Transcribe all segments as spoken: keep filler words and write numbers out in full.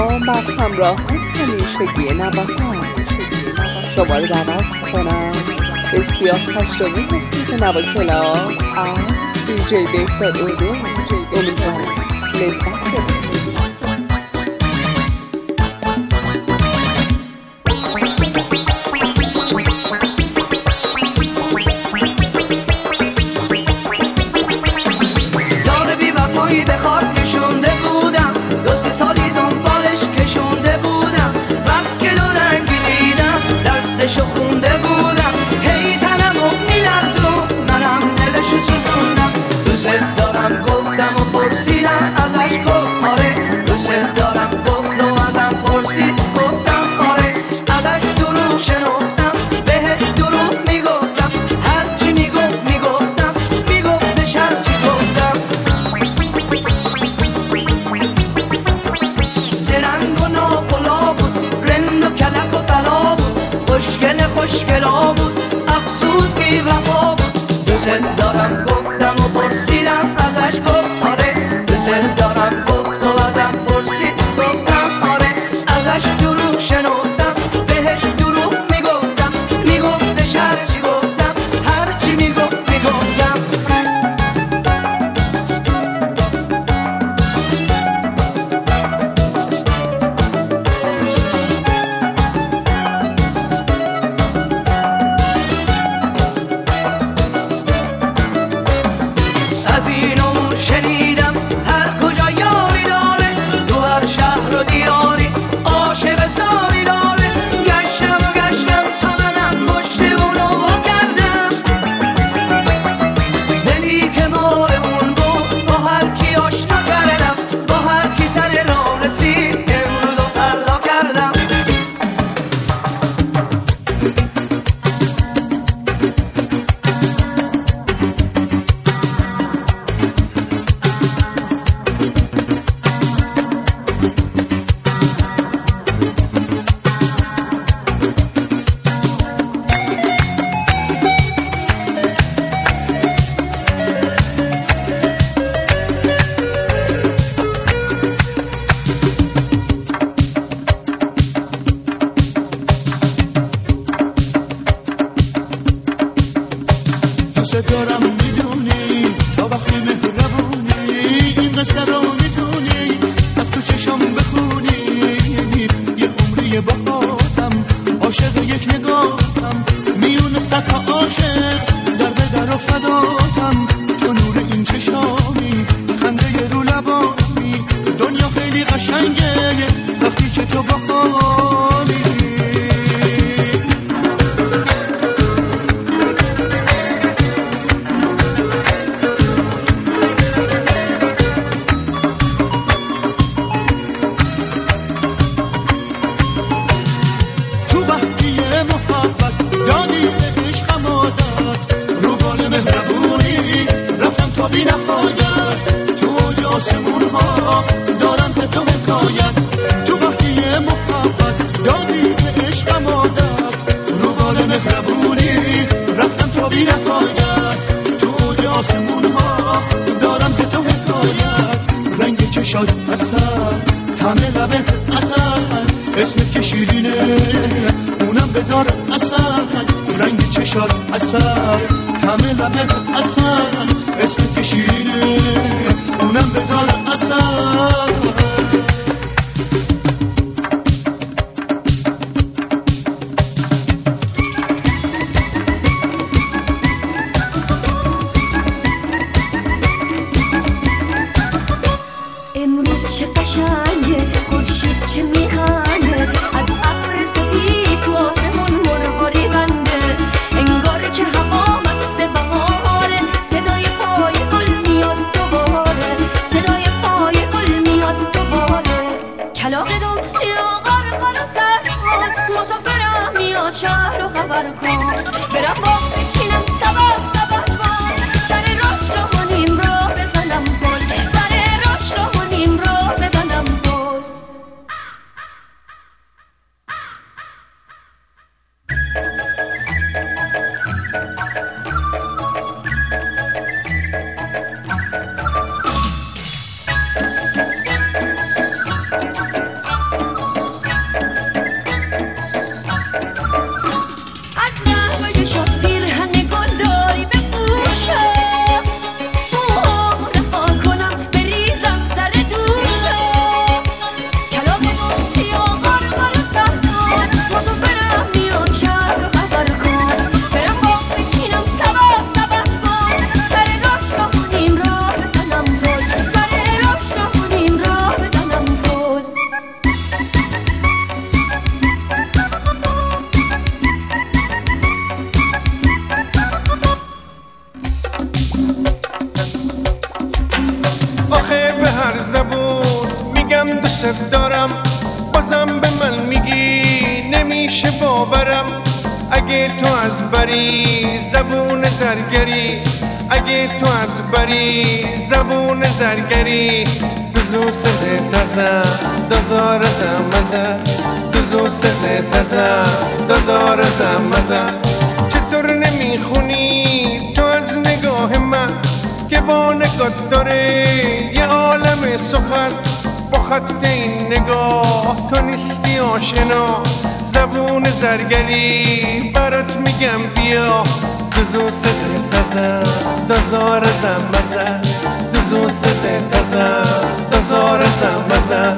من همراه همیشگی نواها شما رو دعوت کنم به سیاه هشتمین قسمت نوا کلاب از دی جی بهزاد اودو. امیدوارم لذت ببرید. دارم گفتم و پرسیدم ازش گفت آره دوست دارم گفت و ازم پرسید گفتم آره ازش دروغ شنفتم بهش دروغ میگفتم میگفتش هرچی گفتم هرچی میگفت میگفتم دوست دارم میدونی تا وقتی مهربونی این قصه رو میدونی از تو چشام بخونی یه عمری باهاتم عاشق یک نگاهم میون صد عاشق در به در و فداتم تو نور این چشامی خنده رو لبانی دنیا خیلی قشنگه وقتی که تو باهامی بی نهایت تو اوج آسمون ها دارم ز تو حکایت تو وقتی محبت دادی به عشقم عادت رو بال مهربونی رفتم تا بی نهایت تو اوج آسمون ها دارم ز تو حکایت رنگ چشات اصل طعم لبت اصل اسمت که شیرینه اونم بذار اصل رنگ چشات اصل طعم لبت اصل اسمت که شیرینه اونم بذار اصل امروز چه قشنگه خورشید چه میخنده از ابر سفید تو آسمون مرغاری بنده انگار که هوا مست بهاره صدای پای گل میاد دوباره صدای پای گل میاد دوباره کلاغ دوستی و غرقان و سرحال مسافرم میاد شهر رو خبر کن برم باغ بچینم سبب سبب کن سر راش رو کنیم راه بزنم گل سر راش رو کنیم راه بزنم گل بازم به من میگی نمیشه باورم. اگه تو از بری زبون زرگری، اگه تو از بری زبون زرگری، دوزو سزه تزه دازار زمزه، دوزو سزه تزه دازار زمزه. چطور نمیخونی تو از نگاه من که با نگات داره یه عالم سخن؟ با خط این نگاه تو نیستی آشنا، زبون زرگری برات میگم بیا. دوزو سزه تزه دازار زمزه، دوزو سزه تزه دازار زمزه.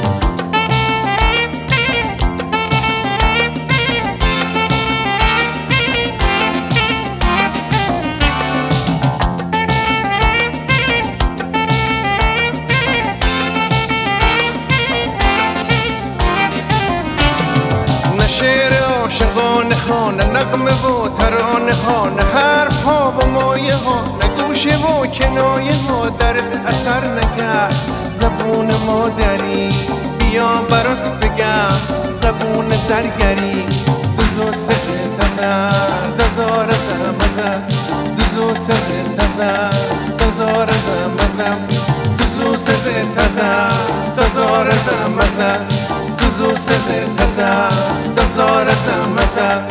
شعر عاشقانه ها، نه نغمه و ترانه ها، نه حرف ها و مایه ها، نه گوشه و کنایه ها درد اثر نکرد. زبون مادری بیا برات بگم، زبون زرگری. دوزو سزه تزه دازار زمزه، دوزو سزه تزه دازار زمزه، دوزو سزه تزه دازار زمزه، دوزو سزه تزه دازار زمزه.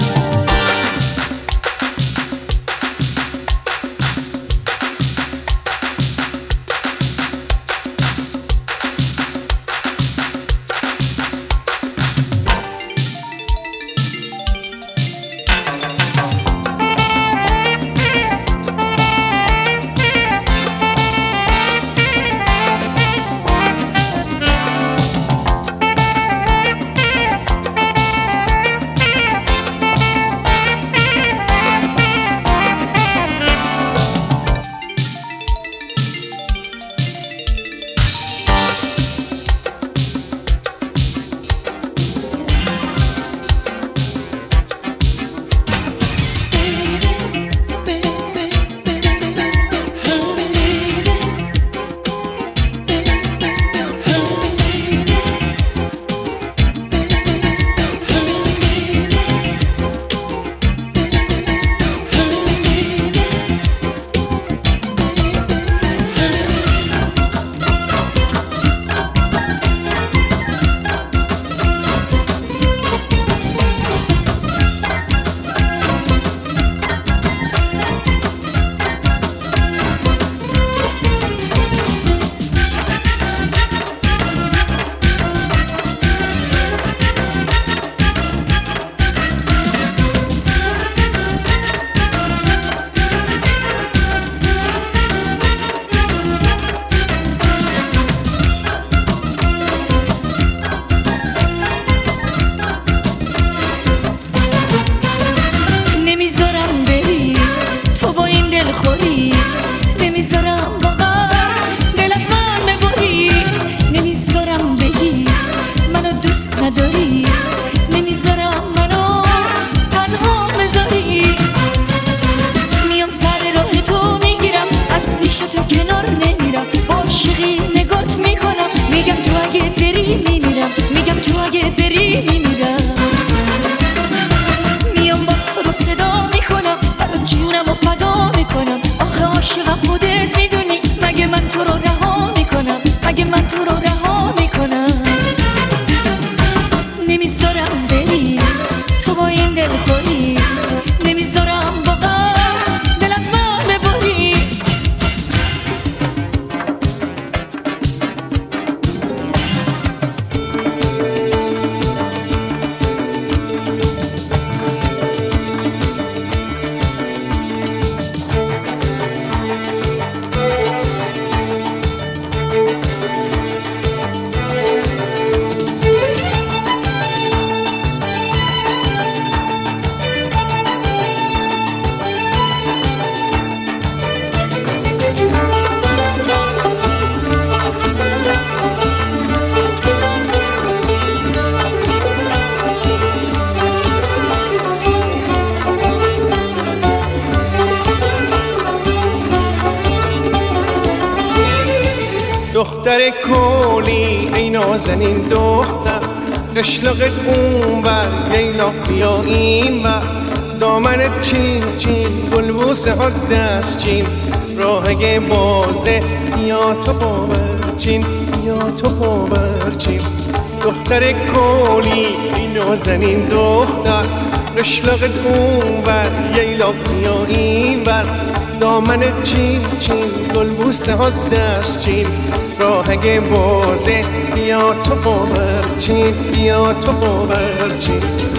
دختر کولی ای نازنین دختر، قشلقت اون بر لیلا بیا این بر دامنت چین چین گلبوسه ها دست چین راهگه بازه یا تو باورچین یا تو باورچین دختر کولی نازنین دختر قشلقت اون بر لیلا بیا این بر دامنت چین چین گلبوسه ها دست چین راهگه بازه بیا تو باورچین بیا تو باورچین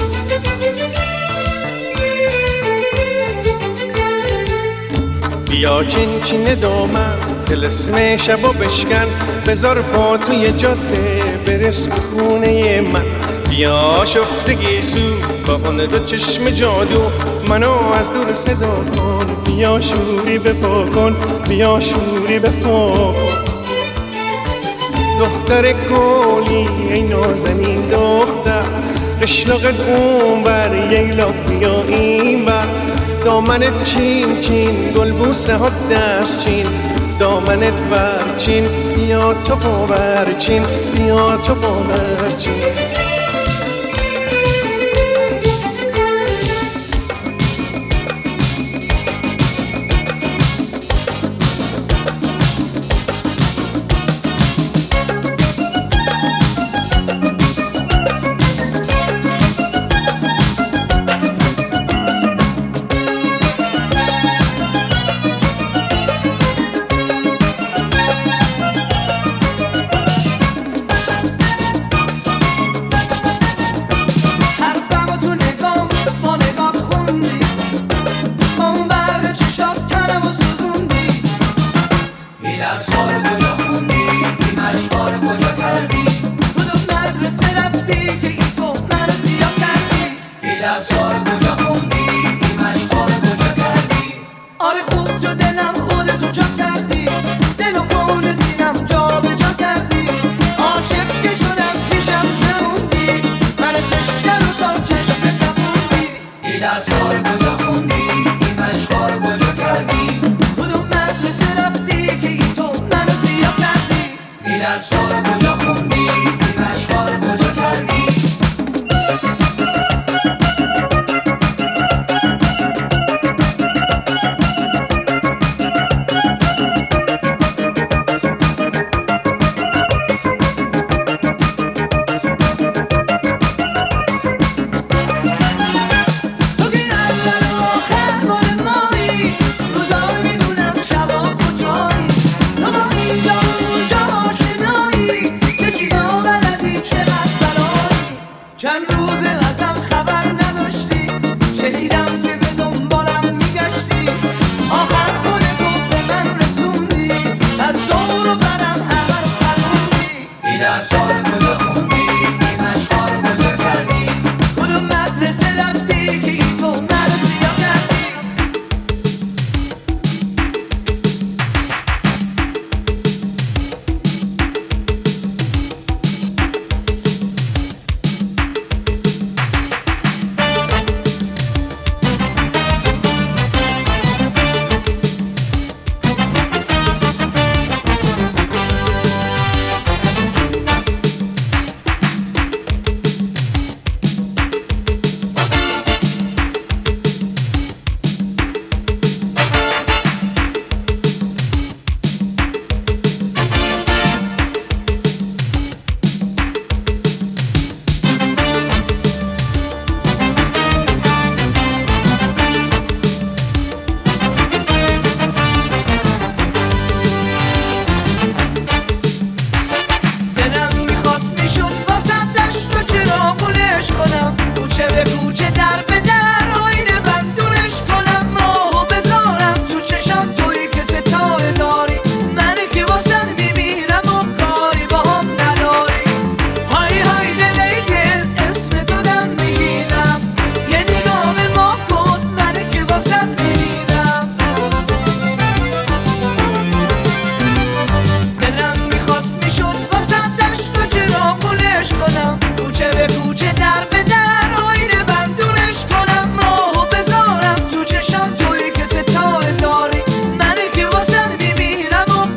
بیا چین چین دامن تلسم شبا بشکن بذار پا توی جاده برس به خونه من بیا شفتگی سو با اون دو چشم جادو منو از دور صدا کن بیا شوری بپا کن بیا شوری بپا کن دختر گلی ای نازنین دختر قشلقت اون بر لیلا بیا این بر دامنت چین چین گلبوسه ها دست چین دامنت بر چین بیا تو باورچین بیا تو باورچین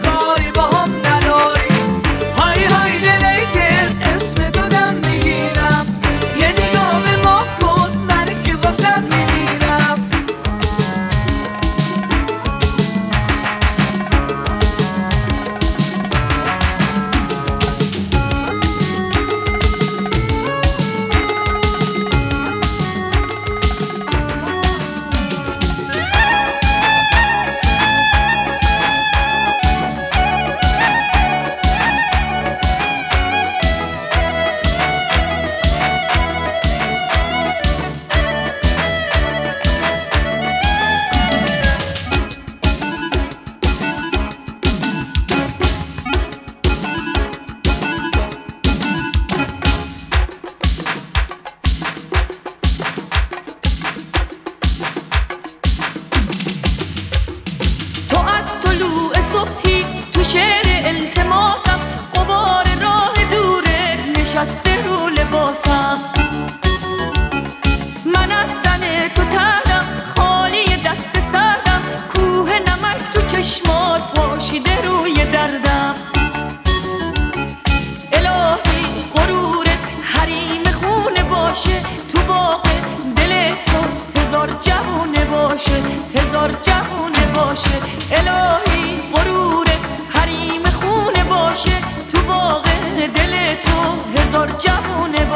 میگیرم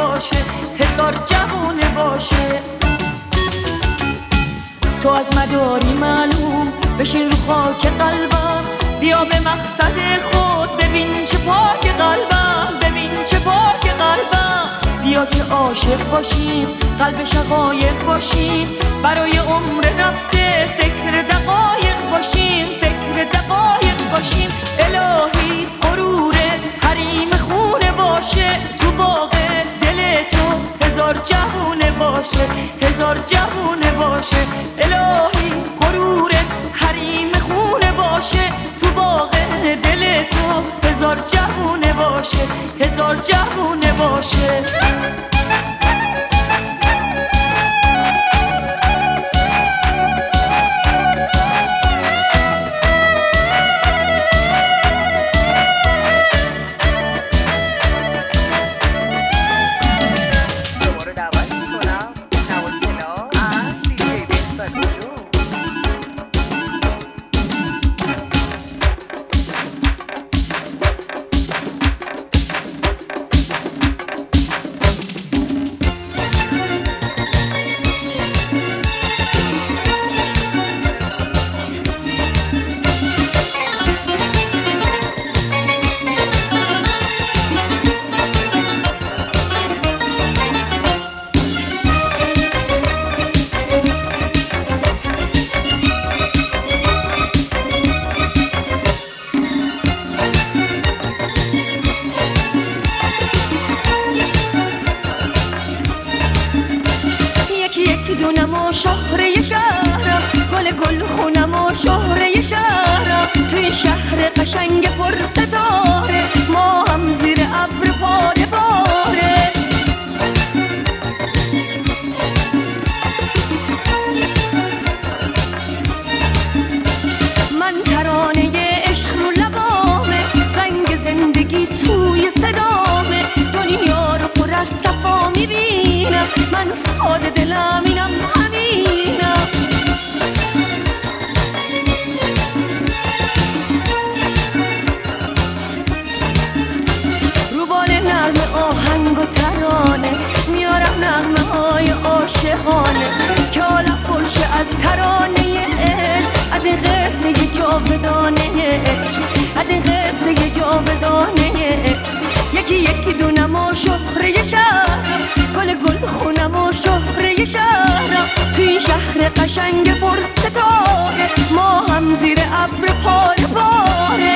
باشه، هزار جوونه باشه. تو از مداری معلوم بشین رو خاک قلبم، بیا به مقصد خود ببین چه پاک قلبم، ببین چه پاک قلبم. بیا که عاشق باشیم، قلب شقایق باشیم، برای عمر رفته فکر دقایق باشیم، فکر دقایق باشیم. الهی غرور حریم خونه باشه، تو باغ دل تو هزار جوونه باشه، هزار جوونه باشه. الهی غرور حریم خونه باشه، تو باغ دل تو هزار جوونه باشه، هزار جوونه باشه. شهر قشنگ پر ستاره، ما هم زیر ابر پاره باره. من ترانه عشق رو لبامه، رنگ زندگی توی صدامه. دنیا رو پر از صفا میبینم، من ساده دلم اینم همینم. آهنگ و ترانه میارم نغمه های عاشقانه، که عالم پرشه از ترانه عشق، از این قصه جاودانه عشق، از این قصه جاودانه عشق. یکی یکی دونم و شهره شهرم، گل گل خونم و شهره شهرم. توی شهر قشنگ پر ستاره، ما هم زیر ابر پاره پاره.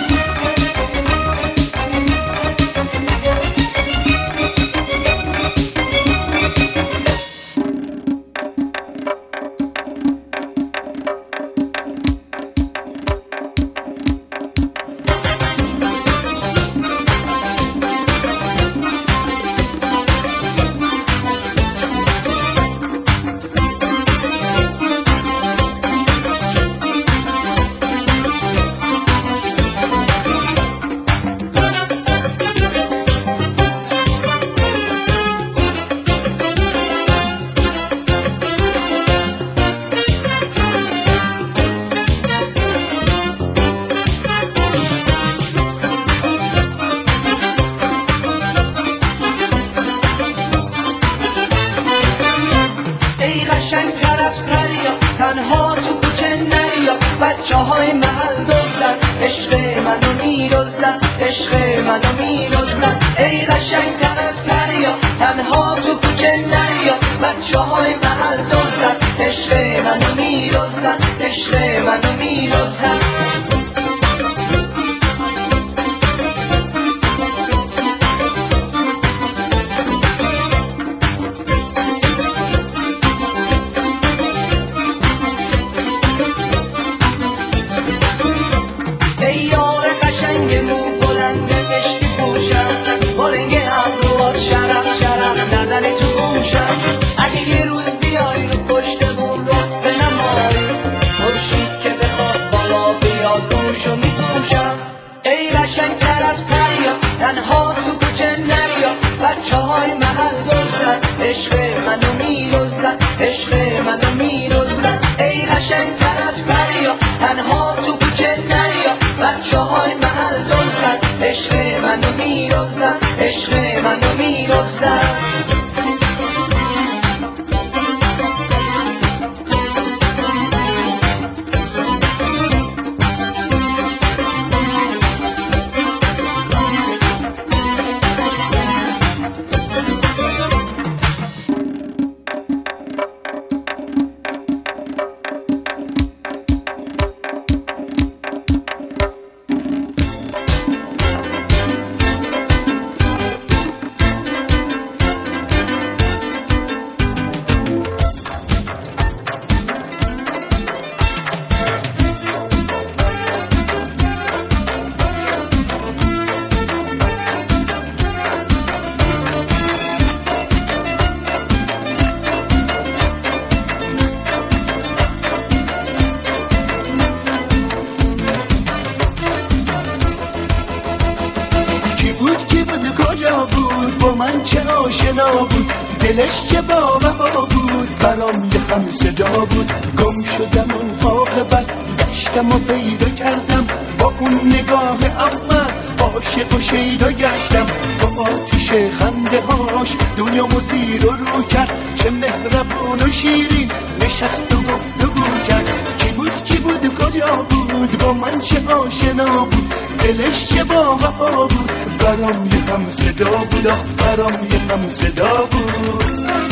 تنها تو کوچه نریا، بچه های محل دزدن، عشق منو میرزدن، عشق منو میرزدن. ای قشنگ تر از پریا، تنها تو کوچه نریا، بچه های محل دزدن، عشق منو میرزدن، عشق منو میرزدن. اگه یه روز بیای رو پشتمون رو به نمایی، خورشید که بخواد بالا بیای عشق منو میرزدن عشق منو میرزدن دلش چه با وفا بود برام یه هم صدا بود گم شدم اون عاقبت گشتم و پیدا کردم با اون نگاه اول عاشق و شیدا گشتم با آتیش خنده هاش دنیامو زیر و رو کرد چه مهربون و شیرین نشست و گفت و گو کرد کی بود کی بود و کجا بود با من چه آشنا بود دلش چه با وفا بود برام یه هم صدا بود آخ برام یه هم صدا بود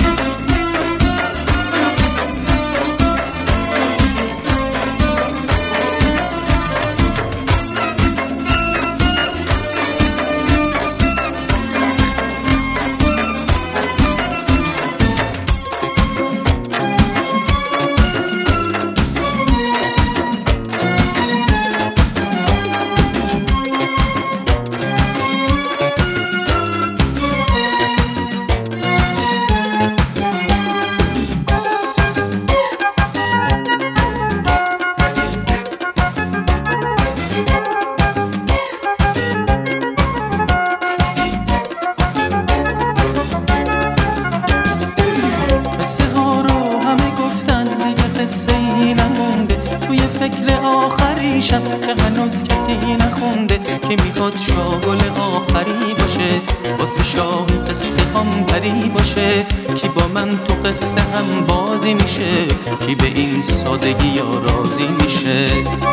که هنوز کسی نخونده که میخواد شاگل آخری باشه واسه شاهی قصه هم پری باشه کی با من تو قصه هم بازی میشه کی به این سادگی یا راضی میشه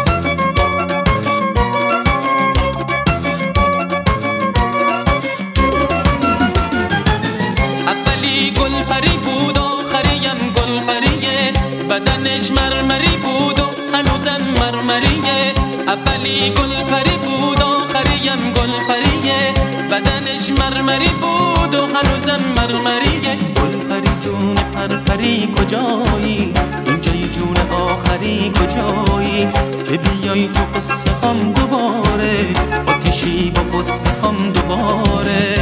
اولی گل پری بود آخریم گل پریه بدنش مرمری بود و هنوزم مرمریه اولی گل پری بود آخریم گل پریه بدنش مرمری بود و هنوزم مرمریه گل پری جون پرپری کجایی اینجای جون آخری کجایی که بیای تو قصه هم دوباره آتشی با قصه هم دوباره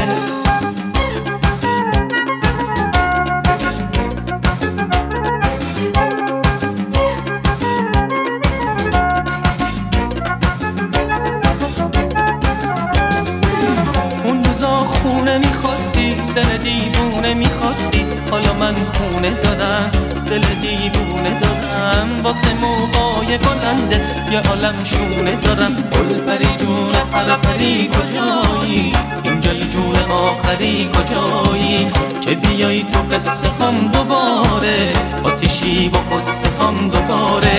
خونه میخواستی دل دیوونه میخواستی حالا من خونه دادم دل دیوونه دادم واسه موهای بلنده یه عالم شونه دارم گل پری جون پرپری کجایی اینجای جون آخری کجایی که بیای تو قصه هم دوباره آتشی با قصه هم دوباره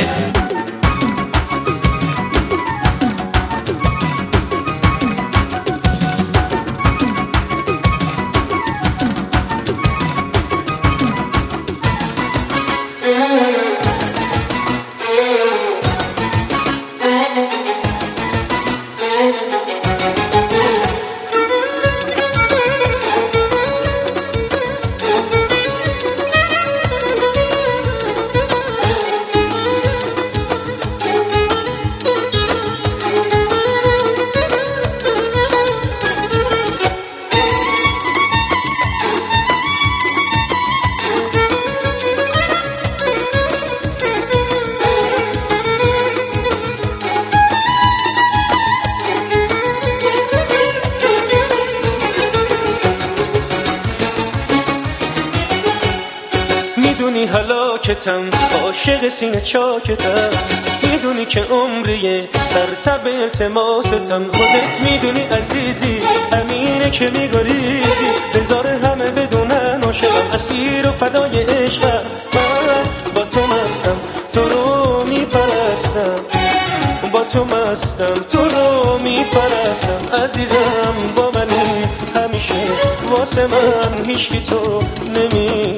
هلاکتم عاشق سینه چاکتم بدونی که عمریه در تب التماستم خودت میدونی عزیزی امینه که میگریزی بذار همه بدونن عاشقم اسیر و فدای عشقم من با تو مستم تو رو میپرستم با تو مستم تو رو میپرستم عزیزم با منی همیشه واسه من هیچکی تو نمی